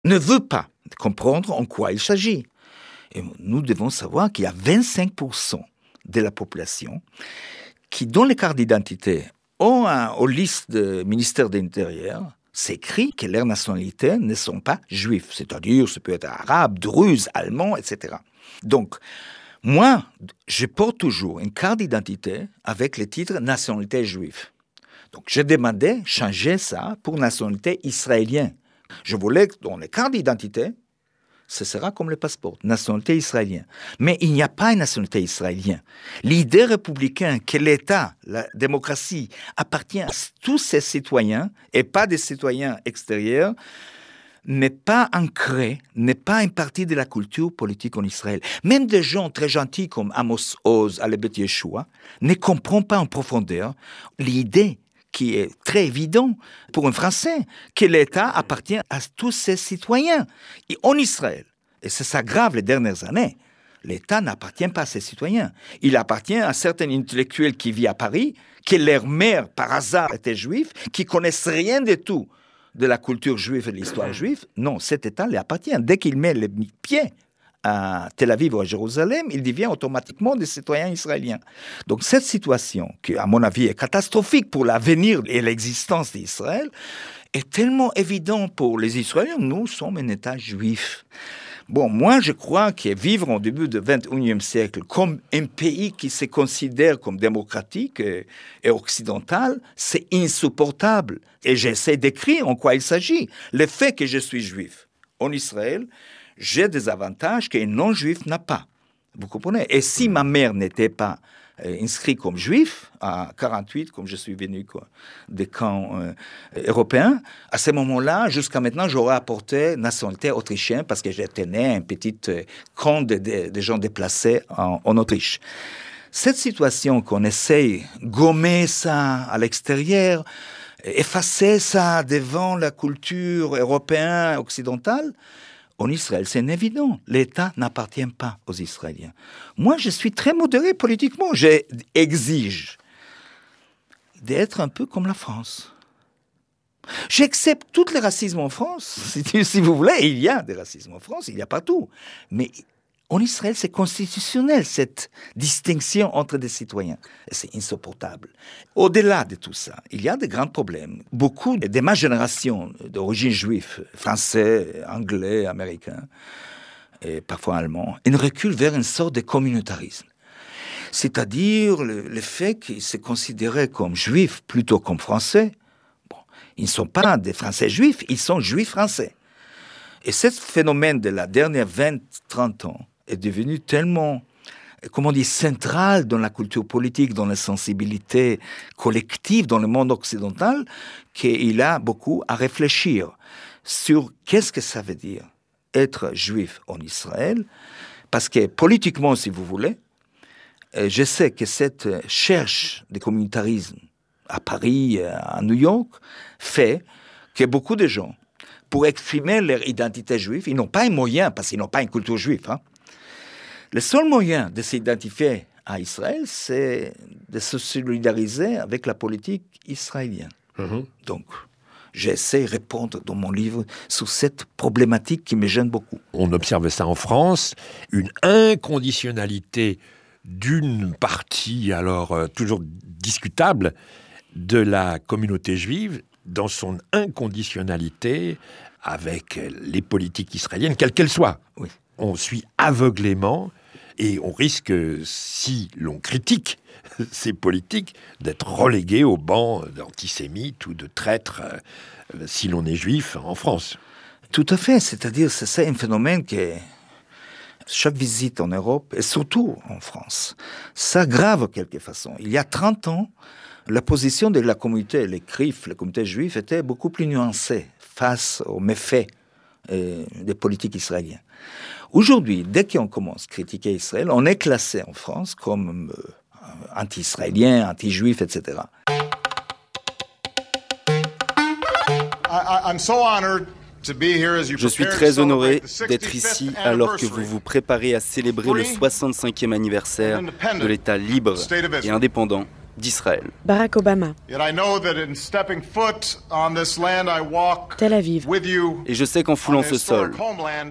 ne veut pas comprendre en quoi il s'agit. Et nous devons savoir qu'il y a 25% de la population qui, dans les cartes d'identité, ont aux listes du ministère de l'Intérieur, c'est écrit que leurs nationalités ne sont pas juifs. C'est-à-dire, ça peut être arabe, druze, allemand, etc. Donc, moi, je porte toujours une carte d'identité avec le titre nationalité juive. Donc, j'ai demandé changer ça pour nationalité israélienne. Je voulais que dans les cartes d'identité, ce sera comme le passeport, nationalité israélienne. Mais il n'y a pas une nationalité israélienne. L'idée républicaine que l'État, la démocratie, appartient à tous ses citoyens et pas des citoyens extérieurs, n'est pas ancrée, n'est pas une partie de la culture politique en Israël. Même des gens très gentils comme Amos Oz, Alebet Yeshua, ne comprennent pas en profondeur l'idée qui est très évident pour un Français, que l'État appartient à tous ses citoyens. Et en Israël, et c'est ça grave les dernières années, l'État n'appartient pas à ses citoyens. Il appartient à certains intellectuels qui vivent à Paris, que leur mère, par hasard, était juive, qui connaissent rien du tout de la culture juive et de l'histoire juive. Non, cet État lui appartient. Dès qu'il met les pieds à Tel Aviv ou à Jérusalem, il devient automatiquement des citoyens israéliens. Donc cette situation, qui à mon avis est catastrophique pour l'avenir et l'existence d'Israël, est tellement évidente pour les Israéliens. Nous sommes un État juif. Bon, moi je crois que vivre au début du XXIe siècle comme un pays qui se considère comme démocratique et occidental, c'est insupportable. Et j'essaie d'écrire en quoi il s'agit. Le fait que je suis juif en Israël, j'ai des avantages qu'un non-juif n'a pas. Vous comprenez? Et si ma mère n'était pas inscrite comme juif, à 1948, comme je suis venu des camps européens, à ce moment-là, jusqu'à maintenant, j'aurais apporté nationalité autrichienne parce que j'étais né à un petit camp de gens déplacés en Autriche. Cette situation qu'on essaye de gommer ça à l'extérieur, effacer ça devant la culture européenne, occidentale, en Israël, c'est évident. L'État n'appartient pas aux Israéliens. Moi, je suis très modéré politiquement. J'exige d'être un peu comme la France. J'accepte tous les racismes en France. Si vous voulez, il y a des racismes en France, il y a partout. Mais en Israël, c'est constitutionnel, cette distinction entre des citoyens. Et c'est insupportable. Au-delà de tout ça, il y a de grands problèmes. Beaucoup de ma génération d'origine juive, français, anglais, américain, et parfois allemand, ils reculent vers une sorte de communautarisme. C'est-à-dire le fait qu'ils se considéraient comme juifs plutôt comme français. Bon, ils ne sont pas des Français juifs, ils sont juifs français. Et ce phénomène de la dernière 20-30 ans est devenu tellement, central dans la culture politique, dans la sensibilité collective, dans le monde occidental, qu'il a beaucoup à réfléchir sur qu'est-ce que ça veut dire être juif en Israël, parce que politiquement, si vous voulez, je sais que cette cherche de communautarisme à Paris, à New York, fait que beaucoup de gens, pour exprimer leur identité juive, ils n'ont pas un moyen, parce qu'ils n'ont pas une culture juive. Le seul moyen de s'identifier à Israël, c'est de se solidariser avec la politique israélienne. Donc, j'essaie de répondre dans mon livre sur cette problématique qui me gêne beaucoup. On observe ça en France, une inconditionnalité d'une partie, alors toujours discutable, de la communauté juive, dans son inconditionnalité avec les politiques israéliennes, quelles qu'elles soient. Oui. On suit aveuglément et on risque, si l'on critique ces politiques, d'être relégué au banc d'antisémites ou de traîtres si l'on est juif en France. Tout à fait, c'est-à-dire c'est un phénomène que chaque visite en Europe, et surtout en France, s'aggrave de quelque façon. Il y a 30 ans, la position de la communauté, les CRIF, la communauté juive, était beaucoup plus nuancée face aux méfaits des politiques israéliennes. Aujourd'hui, dès qu'on commence à critiquer Israël, on est classé en France comme anti-israélien, anti-juif, etc. Je suis très honoré d'être ici alors que vous vous préparez à célébrer le 65e anniversaire de l'État libre et indépendant d'Israël. Barack Obama. Tel Aviv. Et je sais qu'en foulant ce sol,